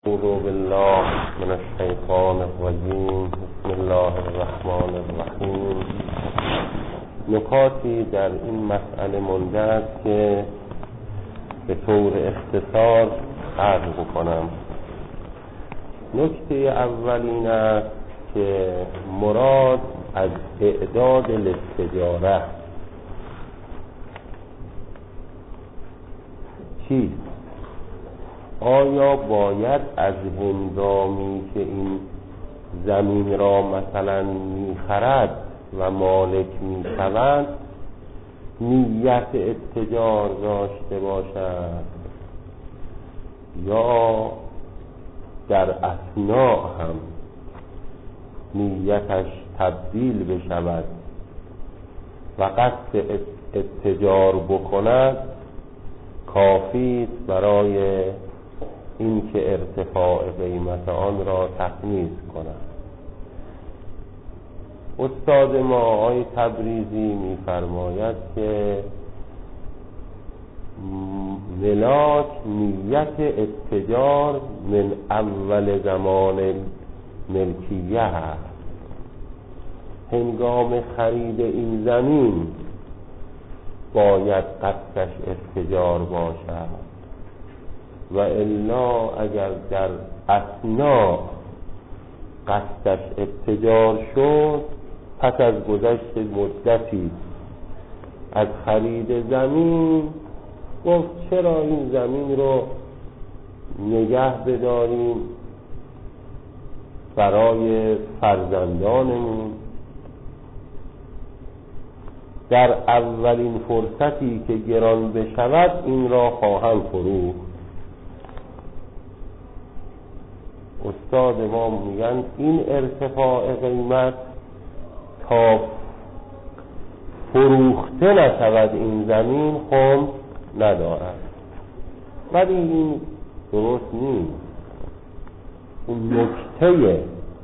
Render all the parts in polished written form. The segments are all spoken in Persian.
اعوذ بالله من الشیطان الرجیم. بسم الله الرحمن الرحیم. نکاتی در این مسئله مونده است که به طور اختصار عرض بکنم. نکته اول این است که مراد از اعداد للتجاره چیست؟ آیا باید از هنگامی که این زمین را مثلا می‌خرد و مالک می‌شود نیت اتجار داشته باشد یا در اثناء هم نیتش تبدیل بشود و قصد اتجار بکند کافی است برای این که ارتفاع قیمت آن را تخمیز کند. استاد ما آقای تبریزی می‌فرماید که ملاک نیت اتجار من اول زمان ملکیه هست. هنگام خرید این زمین باید قصدش اتجار باشد و الا اگر در اثناء قصدش اتجار شد پس از گذشت مدتی از خرید زمین گفت چرا این زمین رو نگه بداریم برای فرزندانمون، در اولین فرصتی که گران بشود این را خواهم فروخت. استاد ما میگن این ارتفاع قیمت تا فروخته نشود این زمین خمس ندارد. ولی این درست نیست. اون نکته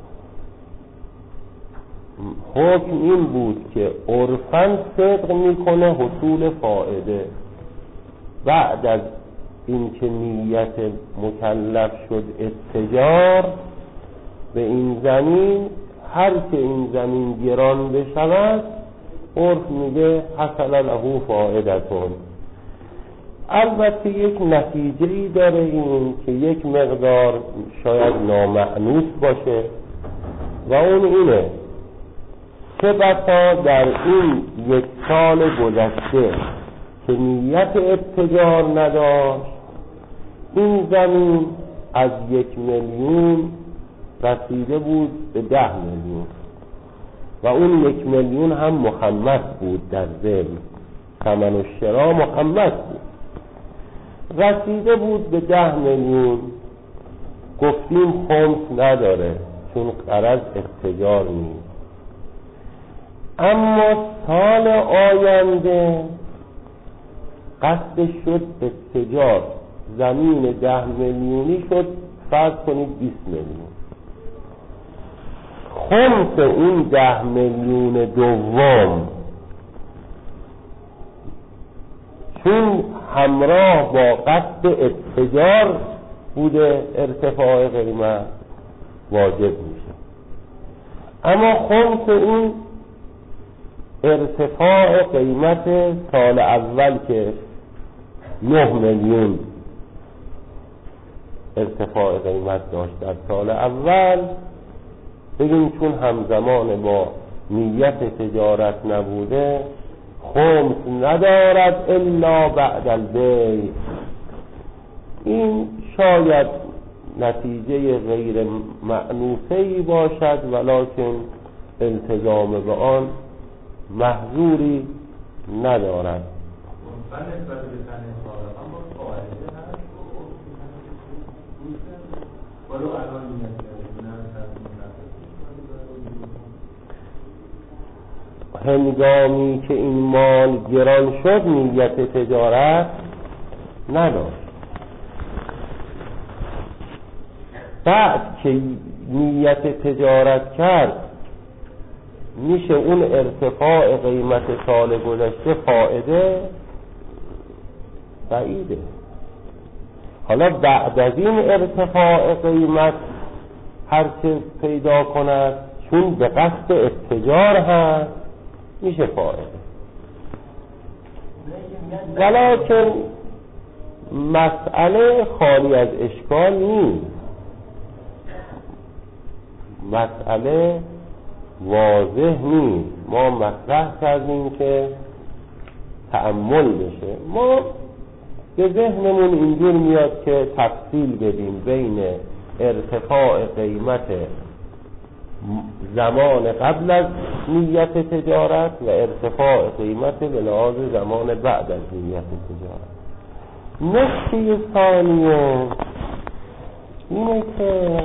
حکم این بود که عرفاً صدق میکنه حصول فائده بعد از این که نیت مکلف شد اتجار به این زمین. هر که این زمین گران بشود عرف میگه حصل له فائدتون. البته یک نتیجه‌ای داره این که یک مقدار شاید نامأنوس باشه و اون اینه که بسا در این یک سال گذشته که نیت اتجار نداشت این زمین از 1,000,000 رسیده بود به 10,000,000 و اون 1,000,000 هم مخمس بود. در ضمن ثمن الشراء مخمس بود، رسیده بود به 10,000,000. گفتیم خمس نداره چون غرض اتجار نیست. اما سال آینده قصد شد اتجار، زمین 10,000,000 شد، فرض کنید 20,000,000. خمس اون 10,000,000 دوم چون همراه با قصد اتجار بوده ارتفاع قیمت واجب میشه. اما خمس اون ارتفاع قیمت سال اول که 9,000,000 ارتفاع قیمت داشت در سال اول، بگیم چون همزمان با نیت تجارت نبوده خمس ندارد الا بعد البیع. این شاید نتیجه غیر مأنوسه‌ای باشد ولکن التزام به آن محظوری ندارد. هنگامی که این مال گران شد نیت تجارت نداشت. بعد که نیت تجارت کرد میشه اون ارتفاع قیمت سال گذشته فائده بعیده. حالا بعد از این ارتفاع قیمت هرچه پیدا کند چون به قصد اتجار هست میشه فائده. ولکن مسئله خالی از اشکال نیست، مسئله واضح نیست. ما مطرح کردیم که تأمل بشه. ما به ذهنمون اینجور میاد که تفصیل بدیم بین ارتفاع قیمت زمان قبل از نیت تجارت و ارتفاع قیمت به لحاظ زمان بعد از نیت تجارت. نکته ثانیه اینه که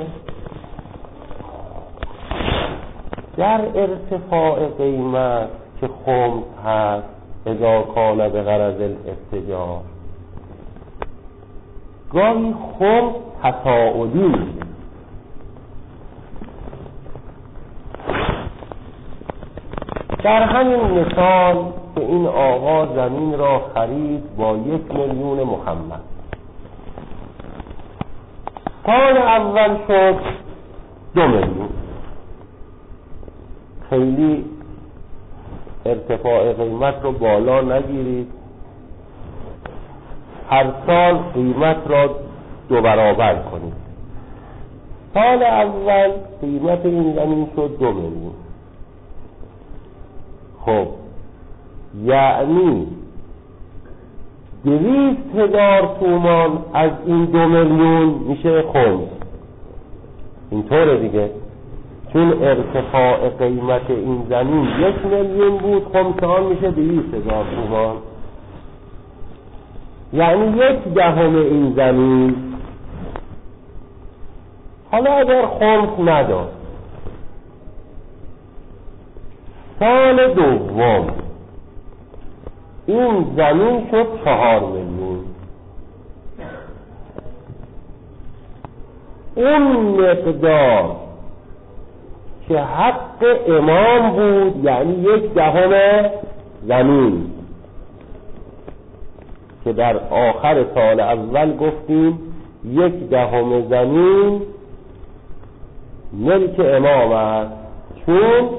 در ارتفاع قیمت که خمس هست اذا کان به غرض الاتجار، گاهی خمس تصاعدی در همین مثال که این آقا زمین را خرید با 1,000,000 محمد، سال اول شد 2,000,000. خیلی ارتفاع قیمت رو بالا نگیرید، هر سال قیمت را 2 برابر کنید. سال اول قیمت این زمین شد 2,000,000. خب یعنی 200,000 تومان از این 2,000,000 میشه خمس. اینطوره دیگه، چون ارتفاع قیمت این زمین 1,000,000 بود، خمس آن میشه 200,000 تومان. یعنی 1/10 این زمین. حالا اگر خمس نداد، سال دوم این زمین شد 4,000,000. اون مقدار که حق امام بود، یعنی 1/10 زمین که در آخر سال اول گفتیم 1/10 زمین ملک امام است، چون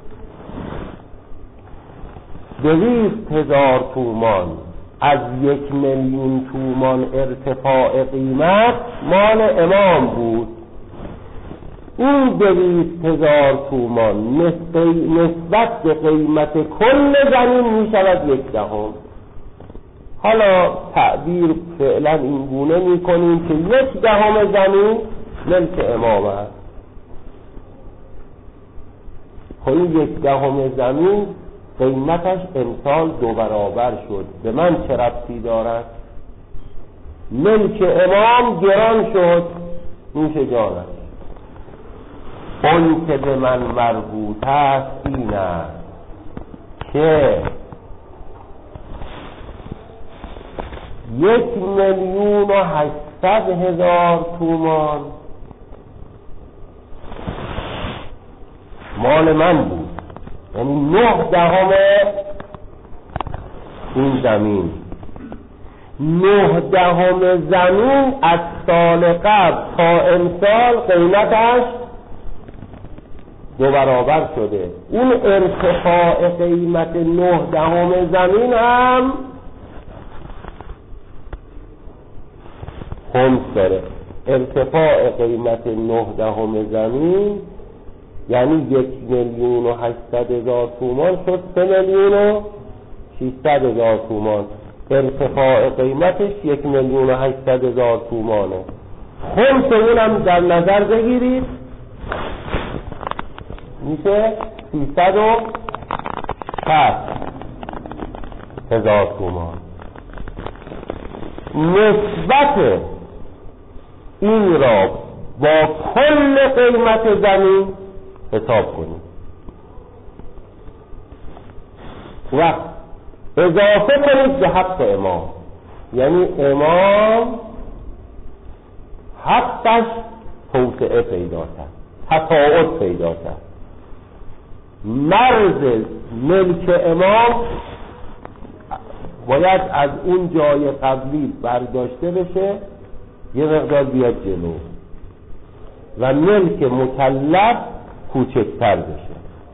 200,000 تومان از 1,000,000 تومان ارتفاع قیمت مال امام بود. این 200,000 تومان نسبت به قیمت کل زمین می شود 1/10. حالا تعبیر فعلا این گونه می کنیم که 1/10 زمین ملک امام است. خب این 1/10 زمین قیمتش امسال 2 برابر شد، به من چه ربطی دارد؟ ملک امام گران شد، نوش جانش. اون که به من مربوط است این است که 1,800,000 تومان مال من بود، یعنی 9/10 این زمین. 9/10 زمین از سال قبل تا امسال قیمتش 2 برابر شده. اون ارتفاع قیمت 9/10 زمین هم خمس داره. ارتفاع قیمت 9/10 زمین یعنی 1,800,000 تومان شد 3,600,000 تومان. ارتفاع قیمتش 1,800,000 تومانه. خمس اونم در نظر بگیرید، میشه 360,000 تومان. نسبت این را با کل قیمت زمین حساب کنید و اضافه کنید به حق امام. یعنی امام حقش توسعه پیدا کرد، تفاوت پیدا کرد. مرز ملک امام باید از اون جای قبلی برداشته بشه یه مقدار بیاد جلو و ملک مکلف کوچکتر بشه.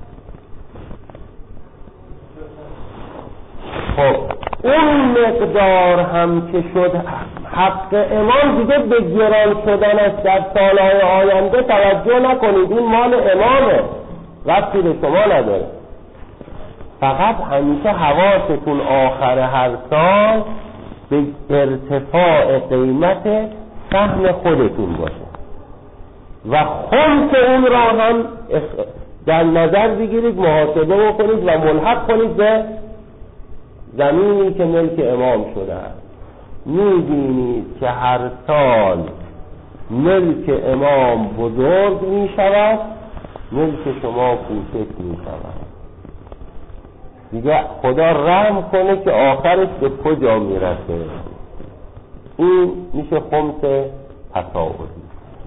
خب اون مقدار هم که شد حق امام دیگه به گران شدنش در سالهای آینده توجه نکنید، این مال امامه، ربطی به شما نداره. فقط همیشه حواستون آخر هر سال به ارتفاع قیمت سهم خودتون باشه و خمس اون را هم در نظر بگیرید، محاسبه بکنید و ملحق کنید به زمینی که ملک امام شده است. می‌بینید که هر سال ملک امام بزرگ می شود، ملک شما کوچک می شود. دیگه خدا رحم کنه که آخرش به کجا میرسه. این میشه خمس تصاعدی.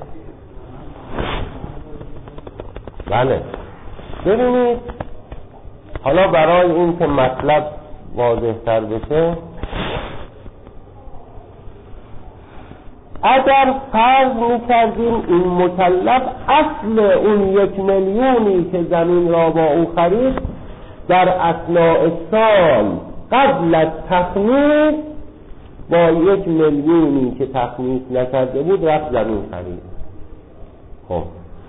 بله ببینید، حالا برای این که مطلب واضح تر بشه، اگر فرض میکردیم این مکلف اصل اون 1 میلیونی که زمین را با او خرید در اثناء سال قبل از تخمیس با 1 میلیونی که تخمیس نکرده بود رفت زمین خرید. خب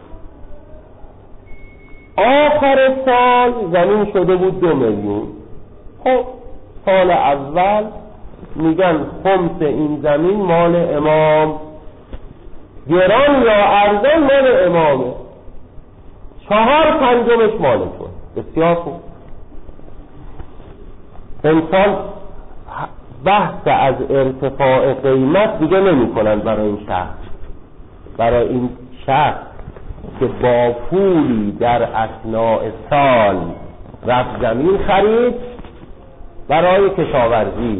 آخر سال زمین شده بود 2 میلیون. خب سال اول میگن خمس این زمین مال امام، گران یا ارزان مال امامه، 4/5 مال تو. بسیار خوب. انسان بحث از ارتفاع قیمت دیگه نمی کنن برای این شخص، برای این شخص که با پولی در اثناء سال رفت زمین خرید برای کشاورزی،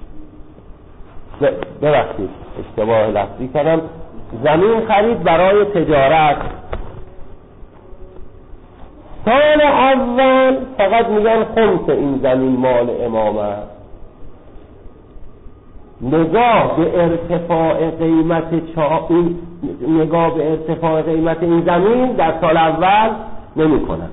ببخشید اشتباه لفظی کردم، زمین خرید برای تجارت. سال اول فقط میگن خمس این زمین مال امام است. نگاه به ارتفاع قیمت این زمین در سال اول نمی کنن.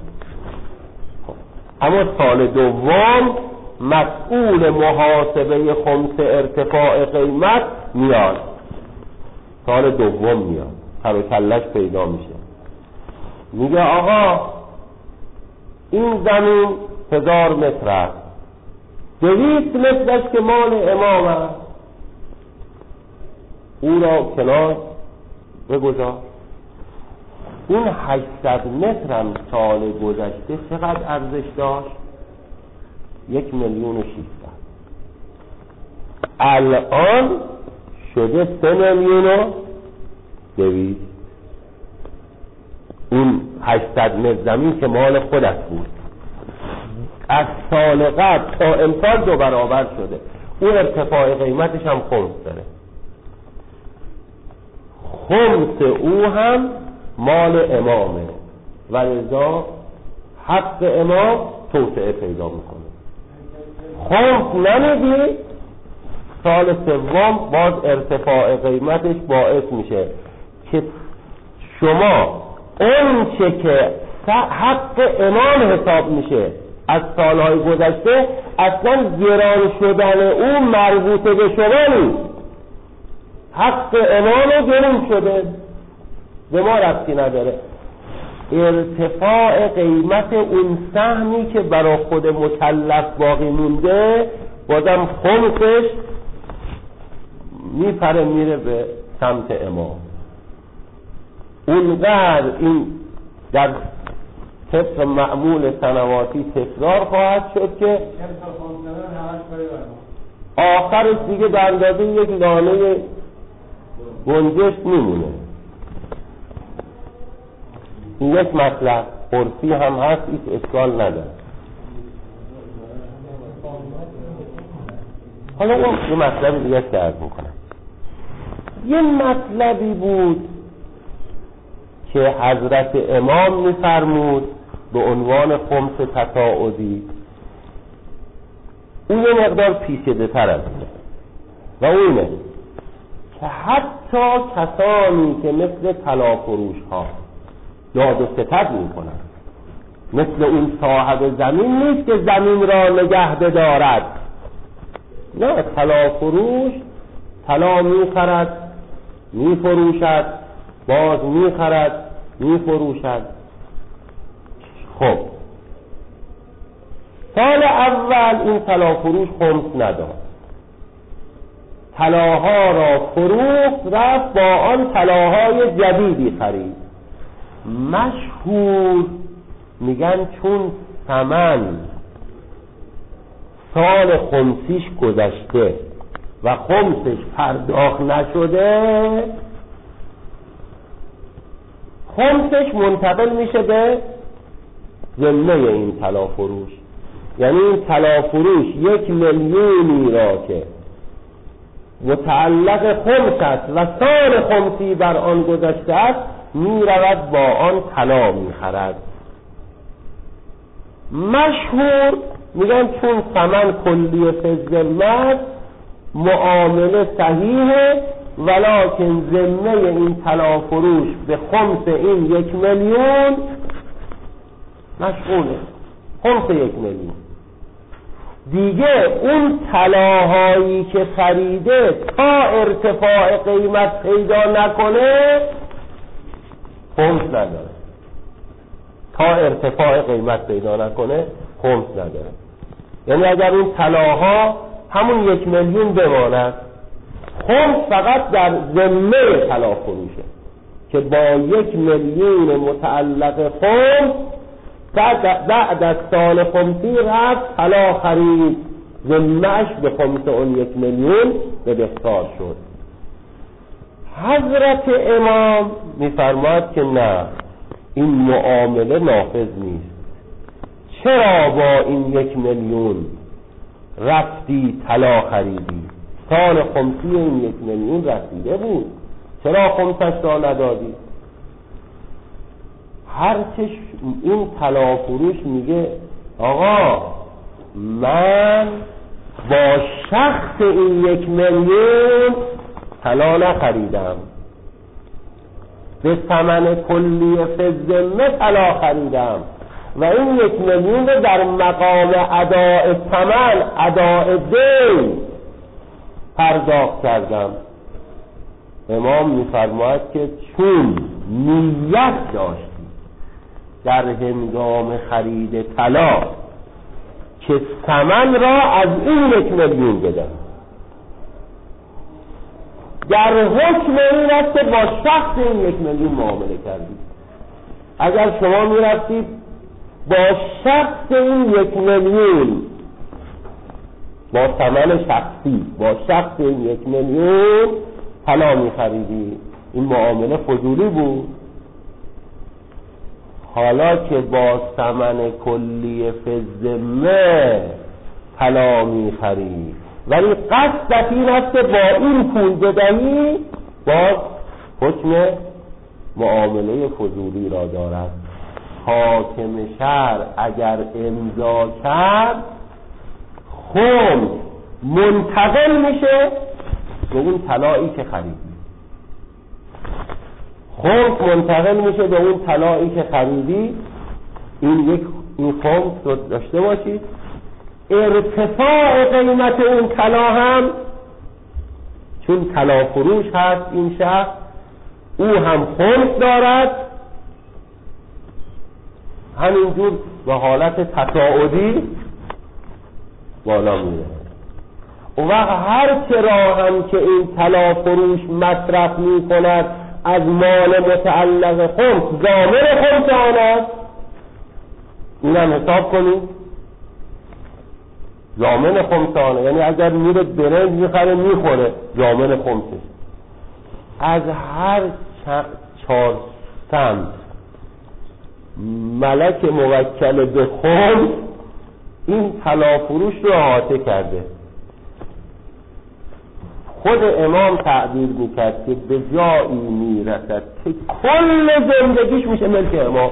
اما سال دوم مسئول محاسبه خمس ارتفاع قیمت میاد، سال دوم میاد، سر و کلش پیدا میشه، میگه آقا این زمین 1000 متر است، 200 مترش که مال امام است، او را کنار بگذار. این 800 متر هم سال گذشته چقدر ارزش داشت؟ 1,600,000. الان شده 3,200,000. این 800 متر زمین که مال خودت بود از سال قبل تا امسال 2 برابر شده. او ارتفاع قیمتش هم خمس داره. خمس او هم مال امامه و لذا حق امام توسعه پیدا میکنه. خمس نمیدی، سال سوم باز ارتفاع قیمتش باعث میشه که شما اون چه که حق امام حساب میشه از سالهای گذشته اصلا گران شدن او مربوط به شما نیست. حق امام گران شده، به ما ربطی نداره. ارتفاع قیمت اون سهمی که برای خود مکلف باقی مونده بازم خمسش میپره میره به سمت امام. اونقدر این در طبق معمول سنواتی تکرار خواهد شد که آخرش دیگه به اندازه یک دانه گنجشک میمونه. این یک مطلب عرفی هم هست، هیچ اشکال نداره. حالا اون یه مطلب دیگه درد میکنم. یه مطلبی بود که حضرت امام میفرمود به عنوان خمس تصاعدی، اون یه مقدار پیچیده تر از اینه و اونه که حتی کسانی که مثل طلافروش ها یاد و ستد می کنند، مثل اون صاحب زمین نیست که زمین را نگه بدارد، نه، طلافروش طلا می خرد می فروشد، باز می خرد می فروشد. خب سال اول این طلافروش خمس نداد، طلاها را فروخت، رفت با آن طلاهای جدیدی خرید. مشهور میگن چون ثمن سال خمسیش گذشته و خمسش پرداخت نشده، خمسش منتقل میشه به ذمه این طلافروش. یعنی این طلافروش 1 میلیونی را که متعلق خمس است و سال خمسی بر آن گذشته است، می رود با آن طلا می خرد. مشهور میگن چون ثمن کلی فضل معامله صحیحه، ولکن ذمه این طلافروش به خمس این 1 میلیون مشغوله، خمس 1 میلیون دیگه. اون طلاهایی که خریده تا ارتفاع قیمت پیدا نکنه خمس نداره، تا ارتفاع قیمت پیدا نکنه خمس نداره. یعنی اگر این طلاها همون 1 میلیون بماند، خمس فقط در ذمه طلافروشه که با 1 میلیون متعلق خمس بعد از سال خمسی رفت طلا خرید، ذمه‌اش به خمس اون 1 میلیون به بهتار شد. حضرت امام میفرماید که نه، این معامله نافذ نیست. چرا با این 1 میلیون رفتی طلا خریدی؟ سال خمسی این 1 میلیون رسیده بود، چرا خمسش را ندادی؟ هرچه این طلافروش میگه آقا من با شخص این 1 میلیون طلا نخریدم، به ثمن کلی فضل طلا خریدم و این 1 میلیون رو در مقام اداء ثمن، اداء دین پرداخت کردم. امام میفرماید که چون نیت داشتی در هنگام خرید طلا که ثمن را از این 1 میلیون بدم، در حکم این است که با شخص این 1 میلیون معامله کردید. اگر شما میرفتید با شخص این 1 میلیون، با ثمن شخصی، با شخص این 1 میلیون طلا میخریدی، این معامله فضولی بود. حالا که با ثمن کلی فضله طلا میخری ولی قصدت این است که با این پول بدهی، باز حکم معامله فضولی را دارد. حاکم شهر اگر امضا کرد، خمس منتقل میشه به اون طلایی که خریدی، خمس منتقل میشه به اون طلایی که خریدی. این خمس رو داشته باشید. ارتفاع قیمت اون طلا هم، چون طلا فروش هست این شخص، او هم خمس دارد، همینجور به حالت تصاعدی بالا میره. و هر چرا هم که این طلا فروش مصرف میکند از مال متعلق خمس، ضامن خمس آن است. این هم حساب کنید، ضامن خمس آن است. یعنی اگر میره برنج میخره میخوره، ضامن خمسش. از هر 4 سمت ملک موکل به خمس این طلا فروش رو احاطه کرده. خود امام تعبیر میکرد که به جایی میرسد که کل زندگیش میشه ملک امام،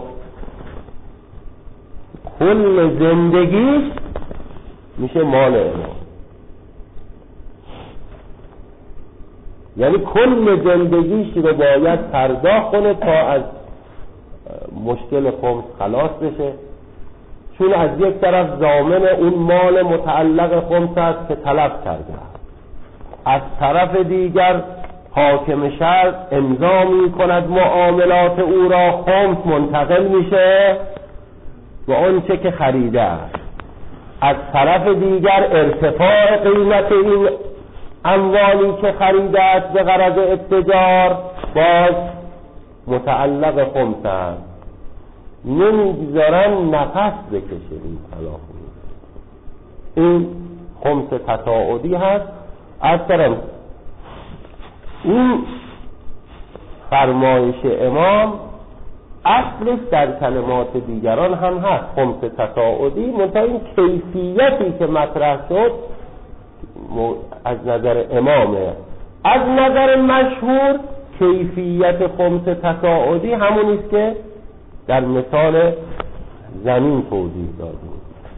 کل زندگیش میشه مال امام. یعنی کل زندگیش رو باید پرداخت کنه تا از مشکل خمس خلاص بشه، چون از یک طرف ضامن اون مال متعلق خمس است که تلف کرده، از طرف دیگر حاکم شرع امضا می کند معاملات او را، خمس منتقل میشه و آنچه که خریده است. از طرف دیگر ارتفاع قیمت این اموالی که خریده است به غرض اتجار باز متعلق خمس است. نمیگذارن نفس بکشه این تلاخون. این خمس تصاعدی هست. از طرف این فرمایش امام اصلش در کلمات دیگران هم هست، خمس تصاعدی، منتها این کیفیتی که مطرح شد از نظر امامه. از نظر مشهور کیفیت خمس تصاعدی همونیست که در مثال زمین توضیح دادیم.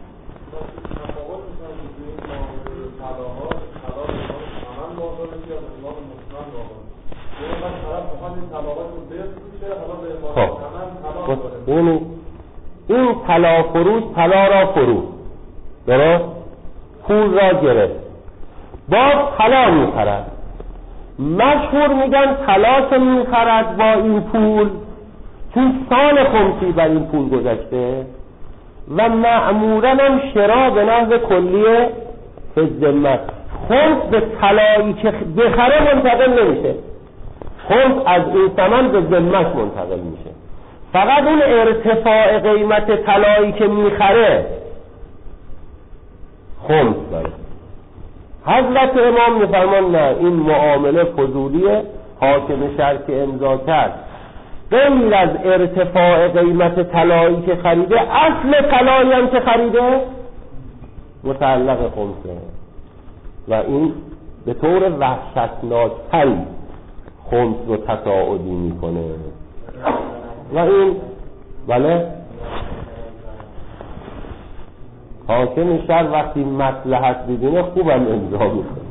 این طلا فروش طلا را فروش، درست؟ پول را گرفت، باز طلا میخرد. مشهور میگن طلا که میخرد با این پول چون سال خمسی بر این پول گذشته و معمولاً هم شرا به نحو کلیه فی ذمت، خمس به طلایی که بخره منتقل نمیشه، خمس از این ثمن به ذمت منتقل میشه. فقط اون ارتفاع قیمت طلایی که میخره خمس داره. حضرت امام میفرمان نه، این معامله فضولیه، حاکم شرع که امضا کرد غیر از ارتفاع قیمت طلایی که خریده، اصل طلایی هم که خریده متعلق خمسه و این به طور وحشتناکتری خمس رو تصاعدی میکنه و این بله حاکم شرع وقتی مصلحت ببینه خوبم امضا میکنه.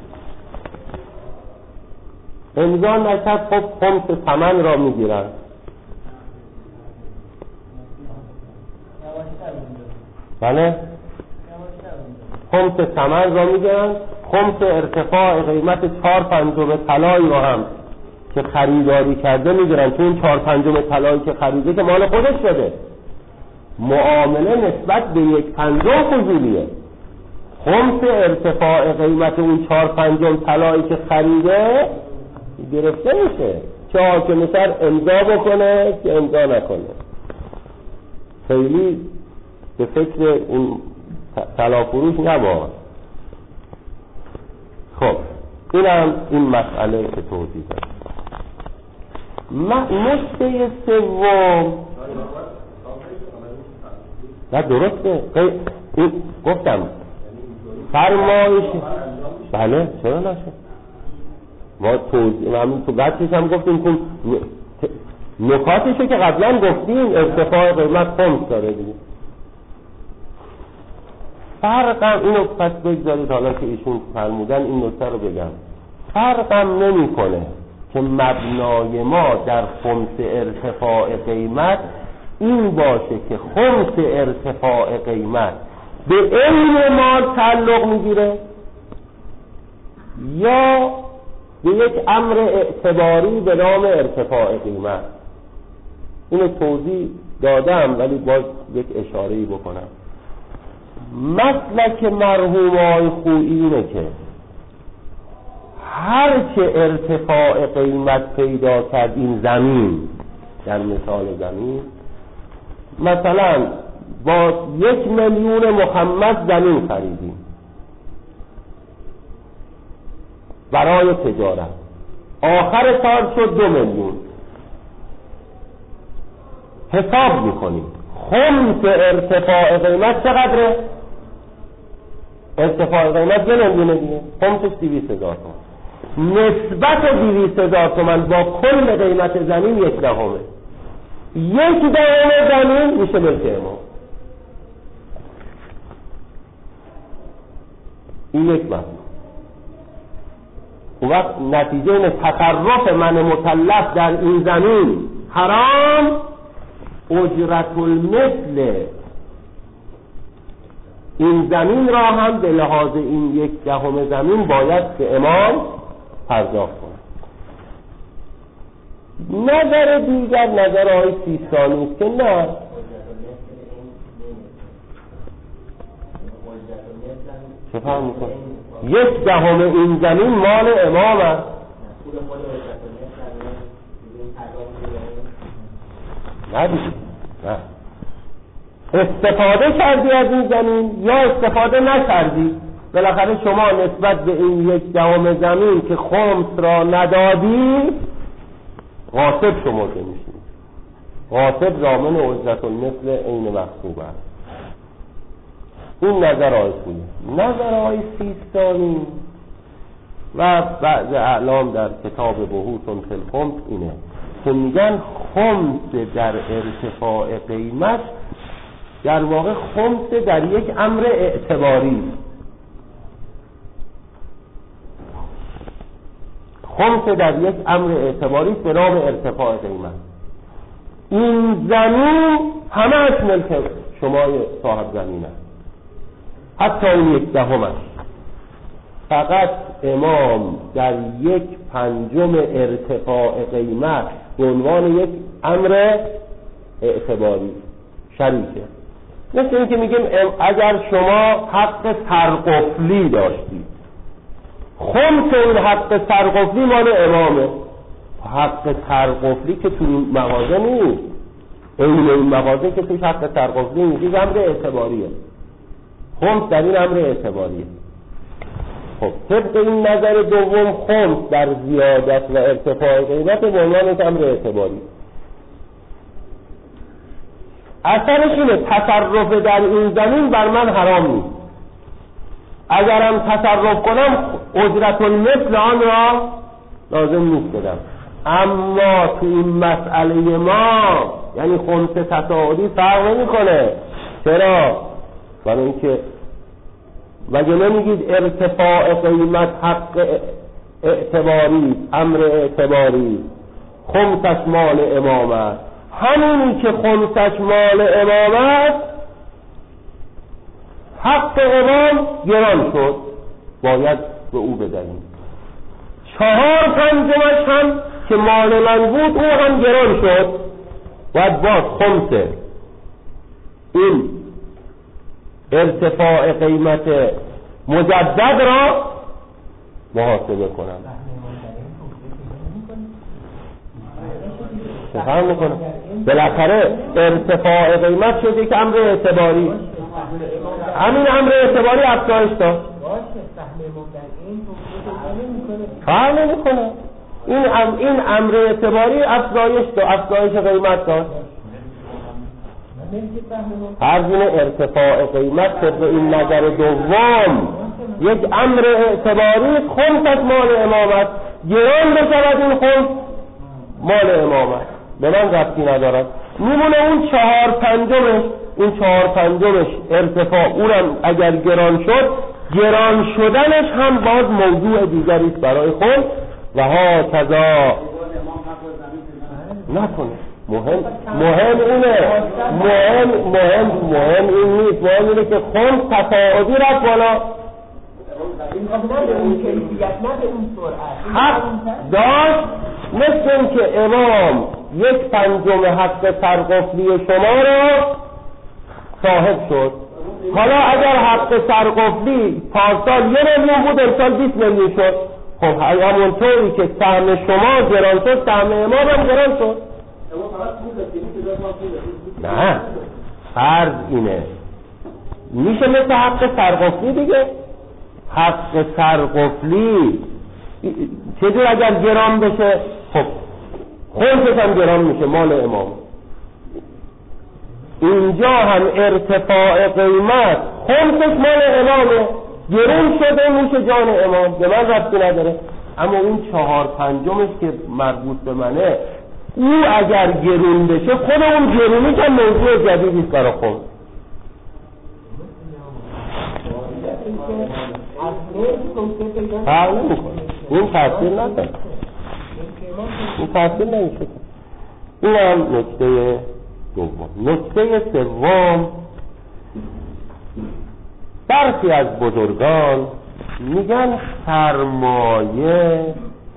امضا نکرد خب خمس ثمن را میگیرن. بله خمس ثمن را میگیرن، خمس ارتفاع قیمت 4/5 طلایی را هم که خریداری کرده میگیرن، چون 4/5 طلایی که خریده که مال خودش شده. معامله نسبت به 1/5 فضولیه. خمس ارتفاع قیمت اون 4/5 طلایی که خریده گرفته میشه، چه حاکم شرع امضا بکنه که امضا نکنه. خیلی به فکر این طلا فروش نباش. خب اینم این مسئله که توضیح داد. نکته سوم نه درسته این گفتم فرمایش بله چرا نشه ما توضیح همین تو بعدش هم گفتیم که نکاتشو که قبلا گفتیم ارتفاع قیمت خمس داره دیگه. فرقم اینو پس بگذارید حالا که ایشون فرمودن این نکته رو بگم. فرقم نمی کنه که مبنای ما در خمس ارتفاع قیمت این باشه که خمس ارتفاع قیمت به عین مال تعلق میگیره یا به یک امر اعتباری به نام ارتفاع قیمت. اینو توضیح دادم ولی باز یک اشاره‌ای بکنم. مسلک مرحومای خویی اینه که هرچه ارتفاع قیمت پیدا کرد این زمین، در مثال زمین مثلا با 1,000,000 مخمس زمین خریدیم برای تجارت، آخر سال شد 2,000,000. حساب میکنیم خمس ارتفاع قیمت چقدره؟ ارتفاع قیمت 1,000,000 دیگه، خمسش 200,000 تومان. نسبت 200,000 تومان با کل قیمت زمین 1/10. 1/10 زمین میشه ملک امام. این یک مطلب. اون وقت نتیجه اینه تصرف من مکلف در این زمین حرام، اجرت المثل این زمین را هم به لحاظ این 1/10 زمین باید که امام پرداخت کنه. نظر دیگر نظر آقای سیستانی است که نه، چه فهم میکنه 1/10 این زمین مال امام است. نه استفاده کردی از این زمین یا استفاده نکردی، بالاخره شما نسبت به این 1/10 زمین که خمس را ندادی غاصب شمرده میشی. غاصب ضامن اجرت المثل عین مغصوب است. این نظر آقای پولی. نظر آقای سیستانی و بعض اعلام در کتاب بحوث فی الخمس اینه که میگن خمس در ارتفاع قیمت در واقع خمس در یک امر اعتباری، خمس در یک امر اعتباری به نام ارتفاع قیمت. این زمین همه از ملک شما صاحب زمین است، حتی این 1/10 است. فقط امام در 1/5 ارتفاع قیمت به عنوان یک امر اعتباری شریکه. مثل این که میگیم اگر شما حق سرقفلی داشتید، خمس این حق سرقفلی مال امامه. حق سرقفلی که تو این مغازه نیست، این مغازه که توش حق سرقفلی نیست، امر اعتباریه. خمس در این امر اعتباریه. خب طبق این نظر دوم خمس در زیادت و ارتفاع قیمت به عنوان یک امر اعتباری. اثرش اینه تصرف در این زمین بر من حرام نیست. اگرم تصرف کنم اجرت المثل آن را لازم نیست بدم. اما تو این مسئله ما یعنی خمس تصاعدی فرق نمی‌کنه. چرا؟ برای اینکه مگه نمیگید ارتفاع قیمت حق اعتباری، امر اعتباری، خمسش مال امام است. همونی که خمسش مال امام است حق امام گران شد، باید به او بدهیم. 4/5 هم که مال من بود او هم گران شد، باید باز خمس این ارتفاع قیمت مجدد را محاسبه کنم. فهم میکنم بالاخره ارتفاع قیمت شد یک امر اعتباری، همین امر اعتباری افزایش داد. فهم نمیکنه این امر اعتباری افزایش قیمت داد. هر گونه ارتفاع قیمت طبق این نظر دوم یک امر اعتباری، خمس از مال امام است، گران بشود این خمس مال امام است، به من ربطی ندارد. میمونه اون 4/5، این 4/5 ارتفاع اونم اگر گران شد، گران شدنش هم باز موضوع دیگری است برای خود و ها کذا نکنه. مهم اینه، مهم این نیست، مهم اینه که خمس تصاعدی رفت بالا، حق داشت. مثل این که امام 1/5 حق سرقفلی شما را صاحب شد. حالا اگر حق سرقفلی پارسال 1 میلیون بود امسال 20 میلیون شد، خب همونطوری که سهم شما گران شد سهم امام هم گران شد. نه فرض اینه میشه مثل حق سرقفلی دیگه. حق سرقفلی چطور اگر گران بشه، خب خمسش هم گران میشه مال امام. اینجا هم ارتفاع قیمت خمسش مال امامه، گران شده میشه جان امام، به من ربطی نداره. اما این 4/5 که مربوط به منه، او اگر گرون بشه خود اون گرونی که موضوع جدیدی است برای خود. فرق نمی‌کنه. این تاثیر نداره، این تاثیر نمیشه. این هم نکته دوم. نکته سوم، برخی از بزرگان میگن سرمایه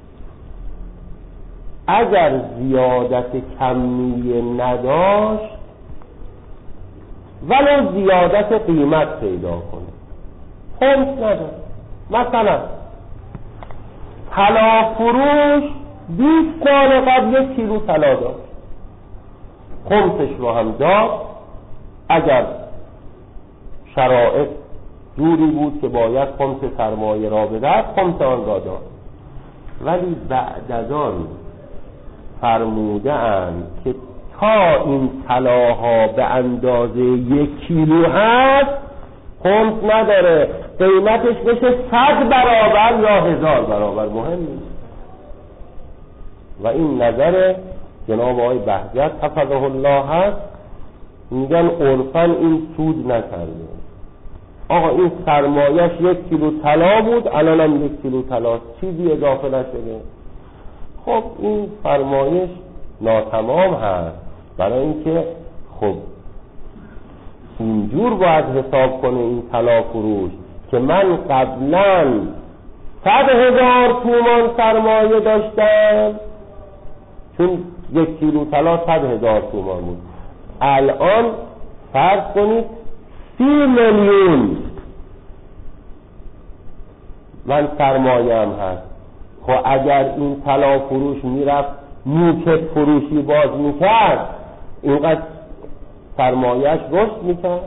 اگر زیادت کمیه نداشت ولو زیادت قیمت پیدا کنه خمس نداره. مثلا طلا فروش 20 سال قبل 1 کیلو طلا داشت، خمسش رو هم داد. اگر شرایط جوری بود که باید خمس سرمایه را بدهد، خمس آن را داد. ولی بعد از آن فرموده اند که تا این طلاها به اندازه 1 کیلو هست خمس نداره، قیمتش بشه 100 برابر یا 1000 برابر، مهم نیست. و این نظر جناب آقای بهجت حفظه الله هست. میگن عرفاً این سود نکرده. آقا این سرمایهش 1 کیلو طلا بود، الان هم 1 کیلو طلاست، چیزی اضافه نشده. خب این فرمایش ناتمام هست، برای اینکه خب اینجور باید حساب کنه این طلا فروش که من قبلا 100,000 تومان سرمایه داشتم، چون 1 کیلو طلا 100,000 تومان بود، الان فرض کنید 30 میلیون من سرمایه هم هست. خب اگر این طلا فروش میرفت موکت فروشی باز میکرد، اینقدر سرمایهش رشد میکرد.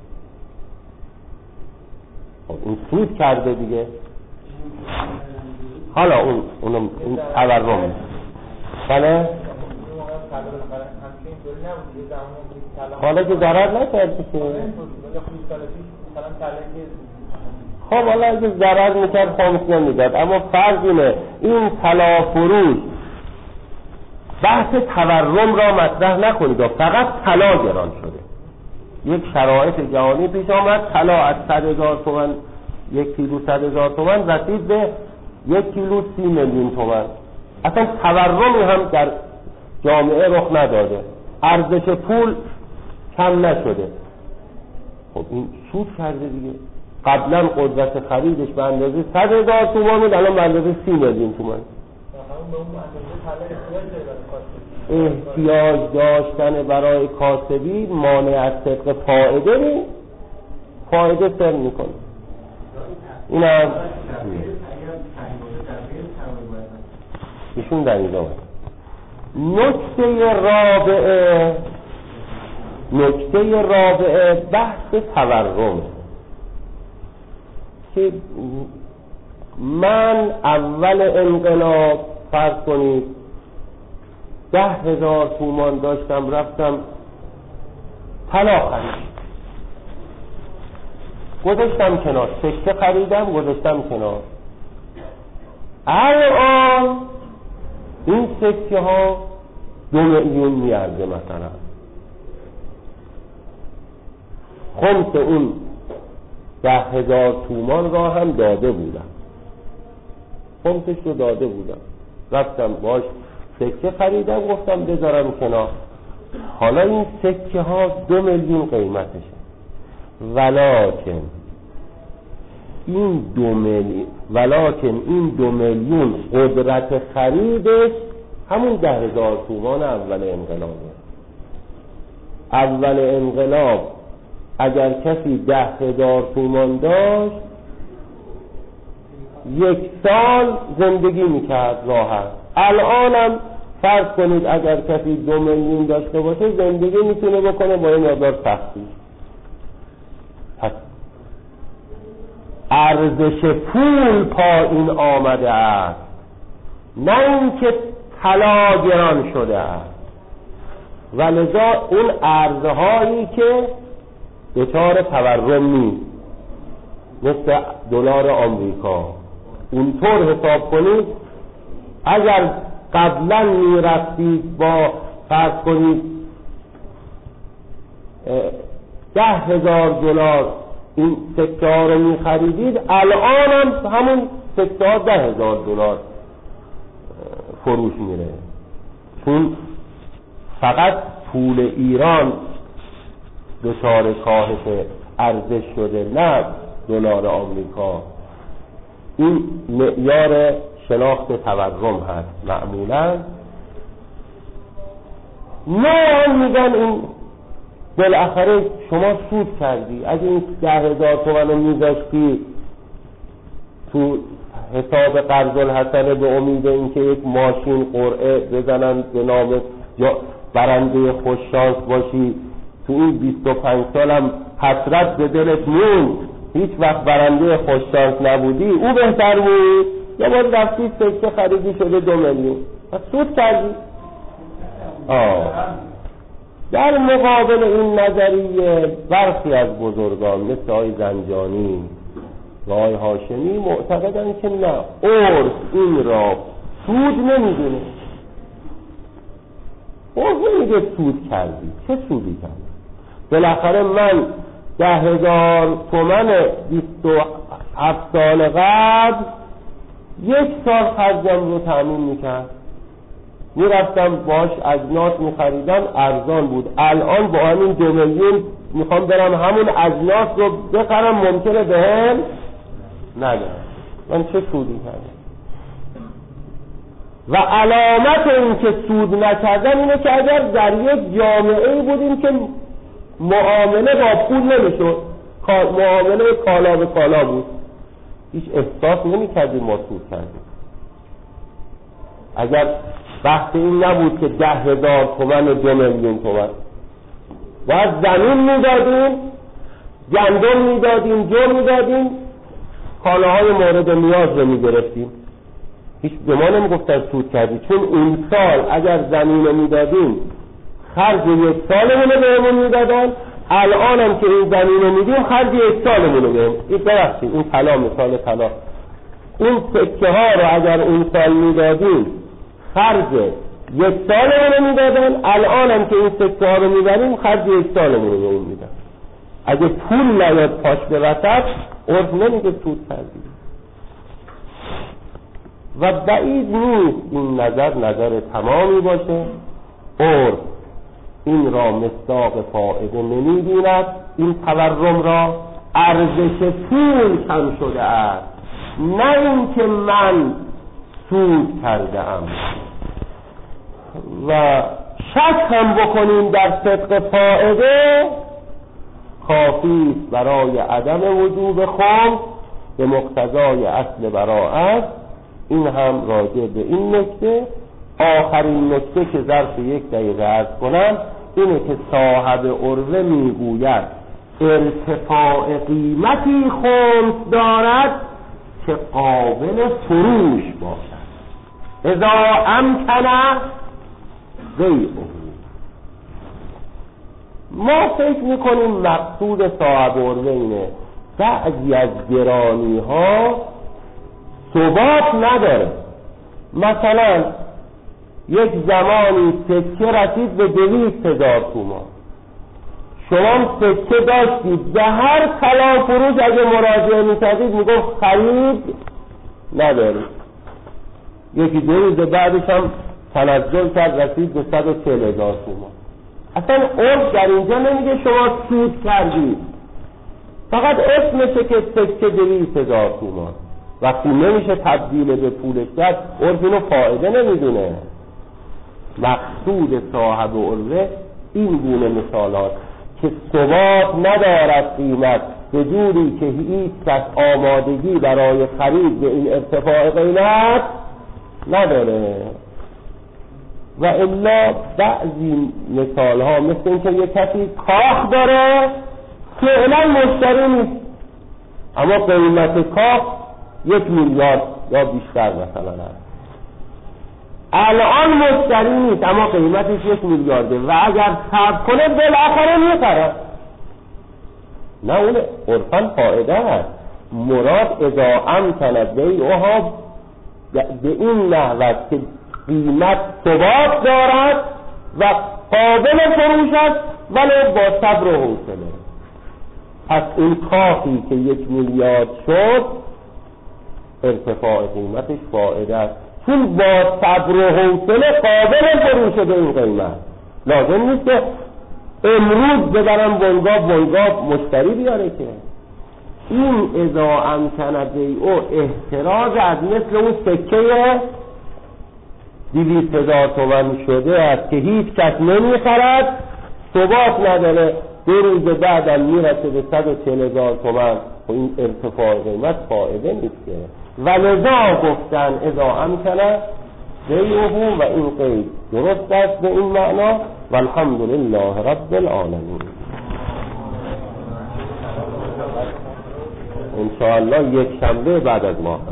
خب این سود کرده دیگه. حالا اون تورم بله، حالا که ضرر نکرده که. خب حالا اگه ضرر میکرد خمس نمیداد. اما فرض اینه این طلا فروش، بحث تورم را مطرح نکنید، فقط طلا گران شده. یک شرایط جهانی پیش آمد، طلا از 100,000 تومان 1 کیلو 100,000 تومان رسید به 1 کیلو 30 میلیون تومان. اصلا تورمی هم در جامعه رخ نداده، ارزش پول کم نشده. خب این سود کرده دیگه. قبلا قدرت خریدش به اندازه 100,000 تومان بود، الان به اندازه 30 میلیون تومان. احتیاج داشتن برای کاسبی مانع از صدق فائده نیست، فائده سر میکنه. این هم ایشون دلیل آمد. نکته رابعه بحث تورم که من اول انقلاب فرض کنید 10,000 تومان داشتم، رفتم طلا خریدم، گذاشتم کنار، سکه خریدم گذاشتم کنار. الان این سکه ها 2 میلیون میارزه مثلا. خمس اون 10,000 تومان را هم داده بودم، خمسش رو داده بودم، رفتم باش سکه خریدم، گفتم بذارم کنار. حالا این سکه ها 2 میلیون قیمتشه، ولکن این 2 میلیون قدرت خریدش همون 10,000 تومان اول انقلابه. اول انقلاب اگر کسی 10,000 تومان داشت 1 سال زندگی میکرد راحت. الانم فرض کنید اگر کسی 2 میلیون داشته باشه زندگی میتونه بکنه با این مقدار سختی. پس ارزش پول پایین آمده است، نه اینکه طلا گران شده است. ولذا اون ارزهایی که دچار تورم نیست، مثل دلار آمریکا، اونطور حساب کنید. اگر قبلا میرفتید با فرض کنید 10,000 دلار این سکه ها رو میخریدید، الان هم همون سکه ها $10,000 فروش میره، چون فقط پول ایران دچار کاهش ارزش شده، نه دلار آمریکا. این معیار شناخت تورم هست معمولا. نه میگن این بالاخره شما سود کردی، اگه این 10,000 تومان رو میذاشتی تو حساب قرض الحسنه به امید اینکه یک ماشین قرعه بزنن به نام یا برنده خوششانس باشی، تو این 25 سالم حسرت به دلت موند هیچ وقت برنده خوششانس نبودی، او بهتر بود یا باید رفتی سکه خریدی شده 2 میلیون پس سود کردی. در مقابل این نظریه برخی از بزرگان مثل آقای زنجانی و آقای هاشمی معتقدن که نه، عرف این را سود نمیدونه. عرف نمیگه سود کردی، چه سودی کردی؟ بالاخره من 10,000 تومان 27 سال قبل 1 سال خرجم رو تأمین میکرد، میرفتم باش اجناس میخریدم، ارزان بود. الان با همین 2 میلیون میخوام برم همون اجناس رو بخرم، ممکنه بهم ندارم. من چه سودی کردم؟ و علامت این که سود نکردن اینه که اگر در یک جامعه‌ای بودیم که معامله با پول نمیشد، معامله کالا به کالا بود، هیچ احساس نمی‌کردیم ما سود کردیم. اگر وقتی این نبود که 10,000 تومان و 2 میلیون تومان باید زمین میدادیم، گندم میدادیم، جو میدادیم، کالاهای مورد نیاز رو میگرفتیم، هیچ به ما نمیگفتن سود کردی، چون اون سال اگر زمین رو میدادیم خرج 1 سالمون رو بهمون میدادن، الان هم که این زمین رو میدیم خرج 1 سالمون رو بهمون. این ببخشید این طلا، مثال طلا، این سکه ها رو اگر اون سال میدادیم خرج 1 سالمون رو میدادن، الان هم که این سکه ها رو میبریم خرج 1 سالمون رو بهمون میدن. اگه پول نیاد پاش به وسط عرف نمیگه سود کردی. و بعید نیست این نظر تمامی باشه. عرف این را مصداق فائده نمی‌بیند، این تورم را ارزش پول کم شده است، نه اینکه من سود کرده ام. و شک هم بکنیم در صدق فائده کافی است برای عدم وجوب خمس به مقتضای اصل براءت. این هم راجع به این نکته. آخرین نکته که ظرف 1 دقیقه عرض کنم اینه که صاحب عروه میگوید ارتفاع قیمتی خمس دارد که قابل فروش باشد، اذا امکن بیعه. ما فکر میکنیم مقصود صاحب عروه اینه بعضی از گرانی ها ثبات نداره. مثلا یک زمانی سکه رسید به 200,000 تومان، شما سکه داشتید، به هر طلا فروش اگه مراجعه میکردید میگفت خرید ندارید. 1-2 روز بعدش هم تنزل کرد رسید به 140,000 تومان. اصلا عرف در اینجا نمیگه شما سود کردید، فقط اسمشه که سکه 200,000 تومان. وقتی نمیشه تبدیل به پولش کرد عرف اینو فائده نمیدونه. مقصود صاحب عروه این گونه مثالات که ثبات ندارد قیمت به جوری که هیچ کس آمادگی برای خرید به این ارتفاع قیمت نداره. و الا بعضی مثال ها مثل این که یک کسی کاخ داره فعلا مشتری نیست، اما قیمت کاخ 1 میلیارد یا بیشتر مثلا هست، الان مشتری نیست اما قیمتش 1 میلیارده و اگر صبر کنه بالاخره میخره. نه اون عرفاً فائده هست. مراد اذا امکن بیعها به این نحو که قیمت ثبات دارد و قابل فروش است ولی با صبر و حوصله. پس این کافی که 1 میلیارد شد ارتفاع قیمتش فائده است، چون با صبر و حوصله قابل فروش به این قیمت. لازم نیست که امروز ببرم بنگاه مشتری بیاره که. این اذا امکن بیعه احتراز از مثل اون سکه 200,000 تومان شده است که هیچ کس نمیخرد، ثبات نداره، 2 روز بعدم میرسه به 140,000 تومان و این ارتفاع قیمت فائده نیست که. ولذا گفتن اذا امکن بیعه و این قید درست است به این معنا. والحمدلله رب العالمین. انشاءالله یک شنبه بعد از ماه